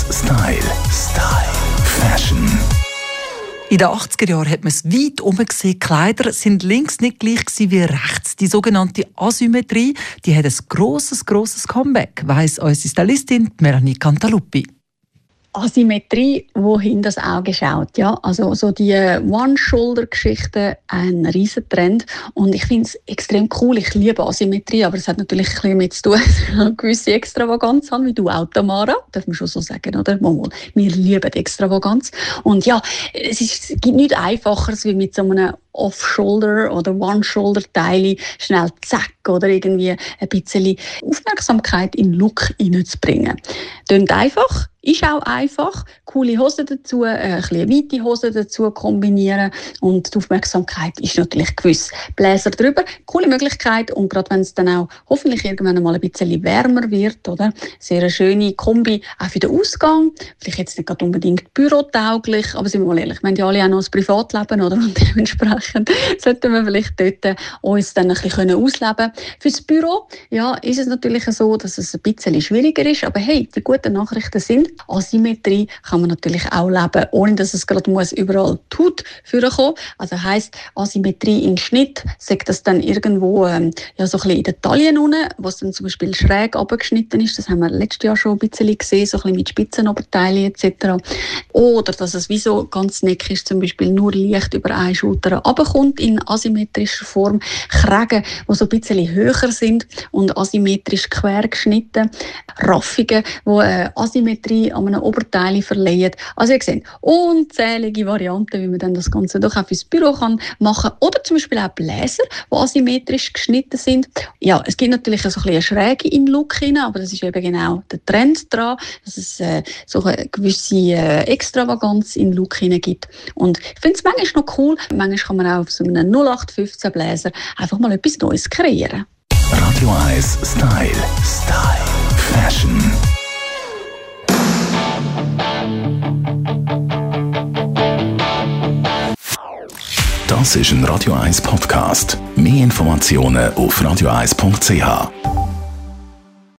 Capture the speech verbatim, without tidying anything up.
eins Style. Style. Fashion. In den achtziger Jahren hat man es weit oben gesehen, Kleider sind links nicht gleich wie rechts. Die sogenannte Asymmetrie, die hat ein grosses, grosses Comeback, weiss unsere Stylistin Melanie Cantaluppi. Asymmetrie, wohin das Auge schaut. Ja? Also so die One-Shoulder-Geschichte, ein Riesentrend. Und ich finde es extrem cool. Ich liebe Asymmetrie, aber es hat natürlich ein bisschen damit zu tun, dass ich eine gewisse Extravaganz habe, wie du auch, Tamara. Darf man schon so sagen, oder? Wir lieben Extravaganz. Und ja, es, ist, es gibt nichts Einfacheres, wie mit so einem Off-Shoulder oder One-Shoulder-Teile schnell zack oder irgendwie ein bisschen Aufmerksamkeit in den Look hineinzubringen. Tönt einfach, ist auch einfach. Coole Hosen dazu, ein bisschen weite Hosen dazu kombinieren und die Aufmerksamkeit ist natürlich gewiss. Bläser drüber, coole Möglichkeit und gerade wenn es dann auch hoffentlich irgendwann mal ein bisschen wärmer wird, oder? Sehr eine schöne Kombi auch für den Ausgang. Vielleicht jetzt nicht gerade unbedingt bürotauglich, aber sind wir mal ehrlich, wir haben ja alle auch noch ein Privatleben, oder? Und dementsprechend sollten wir vielleicht dort uns dann ein bisschen ausleben können. Fürs Büro ja, ist es natürlich so, dass es ein bisschen schwieriger ist, aber hey, die guten Nachrichten sind, Asymmetrie kann man natürlich auch leben, ohne dass es gerade muss überall die Haut vorkommen. Also heisst Asymmetrie im Schnitt, sagt das dann irgendwo ähm, ja, so ein bisschen in den Taillen unten, was dann zum Beispiel schräg abgeschnitten ist. Das haben wir letztes Jahr schon ein bisschen gesehen, so ein bisschen mit Spitzenoberteilen et cetera. Oder dass es wie so ganz neckisch zum Beispiel nur leicht über eine Schulter runterkommt in asymmetrischer Form. Kragen, die so ein bisschen höher sind und asymmetrisch quer geschnitten. Raffungen, die äh, Asymmetrie an einem Oberteil verleihen. Also ihr seht, unzählige Varianten, wie man dann das Ganze doch auch fürs Büro kann machen. Oder zum Beispiel auch Bläser, die asymmetrisch geschnitten sind. Ja, es gibt natürlich so ein bisschen eine Schräge in den Look hinein, aber das ist eben genau der Trend daran, dass es äh, so eine gewisse äh, Extravaganz in den Look hinein gibt. Und ich finde es manchmal noch cool. Manchmal kann man auch auf so einem null acht fünfzehn Bläser einfach mal etwas Neues kreieren. Radio eins Style. Style. Fashion. Das ist ein Radio eins Podcast. Mehr Informationen auf radio eins punkt c h.